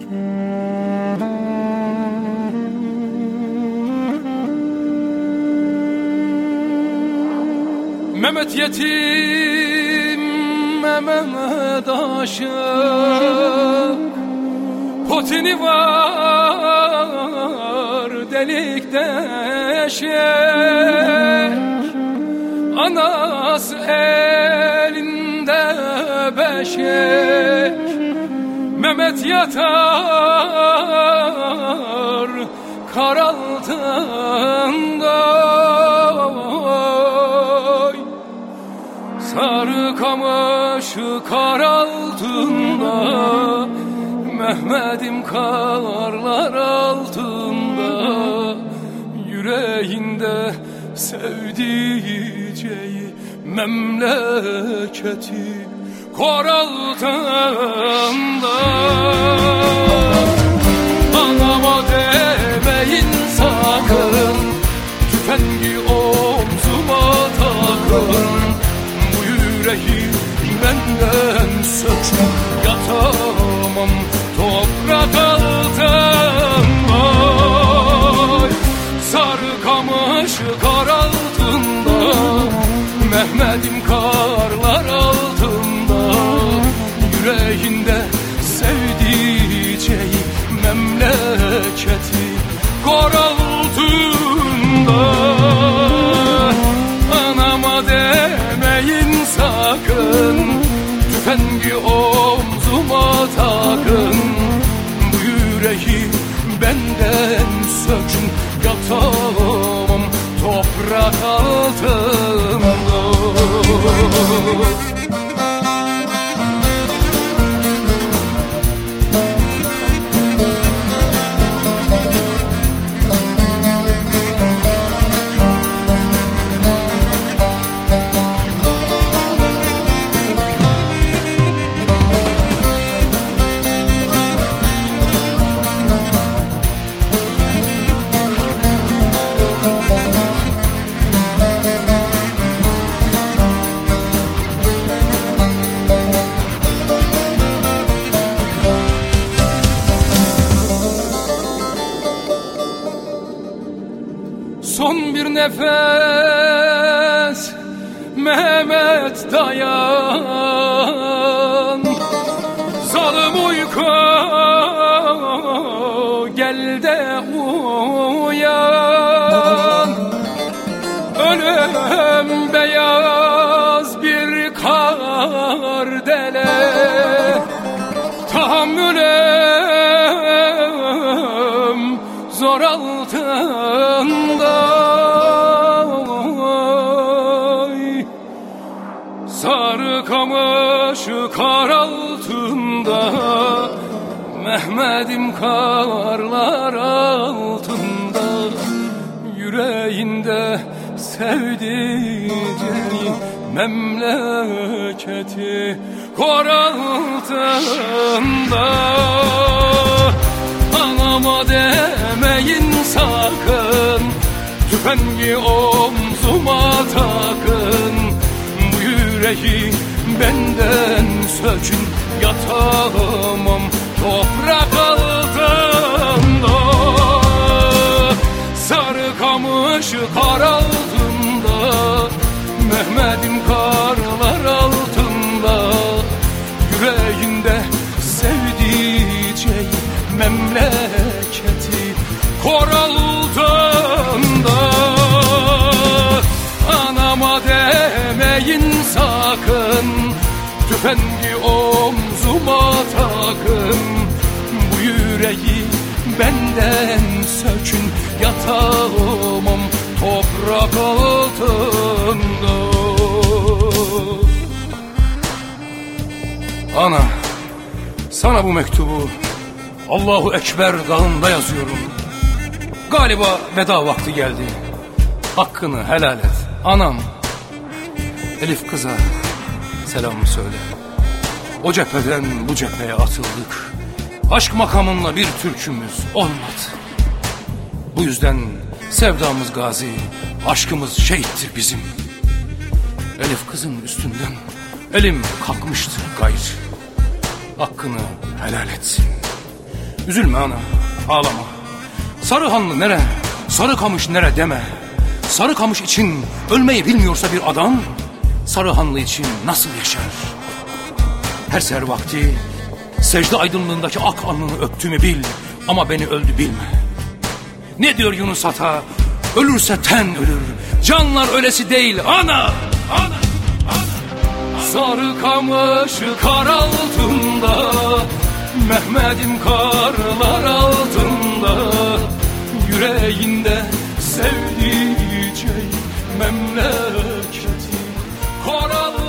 Mehmet yetim, Mehmet aşık, potini var delik deşek, anası elinde beşek. Mehmet yatar kar altında, sarı kamış kar altında, Mehmet'im karlar altında. Yüreğinde sevdiceği memleketi kor altında. Anama demeyin sakın, tüfengi omzuma takın. Benden sökün, yatamam toprak altında. Sarı kamış kar altında, Mehmet'im karlar altında. Yüreğinde sevdiceği memleketi kor altında. Anama demeyin sakın, tüfengi omzuma takın. Bu yüreği benden sökün, yatamam toprak altında. Son bir nefes Mehmet dayan, zalim uyku gel de uyan. Ölüm beyaz bir kardele, tahammülüm zor altında. Sarı kamış kar altında, Mehmet'im karlar altında. Yüreğinde sevdiceği memleketi kor altında. Anama demeyin sakın, tüfengi omzuma takın. Bu yüreği benden sökün, yatamam toprak altında. Sarı kamış kar altında, Mehmet'im karlar altında. Yüreğinde sevdiceği memleketi kor altında. Anama demeyin sakın, tüfengi omzuma takın. Bu yüreği benden sökün, yatamam toprak altında. Ana, sana bu mektubu Allahu Ekber dağında yazıyorum. Galiba veda vakti geldi. Hakkını helal et anam. Elif kıza selamımı söyle. O cepheden bu cepheye atıldık. Aşk makamınla bir türkümüz olmadı. Bu yüzden sevdamız gazi, aşkımız şehittir bizim. Elif kızın üstünden elim kalkmıştır gayrı. Hakkını helal etsin. Üzülme ana, ağlama. Sarıhanlı nere, Sarıkamış nere deme. Sarıkamış için ölmeyi bilmiyorsa bir adam, Sarıhanlı için nasıl yaşar? Her seher vakti secde aydınlığındaki ak alnını öptüğümü bil, ama beni öldü bilme. Ne diyor Yunus Ata? Ölürse ten ölür, canlar ölesi değil ana. Sarıkamış kar altında, Mehmet'im karlar altında, yüreğinde sevdiceği memleketi koral.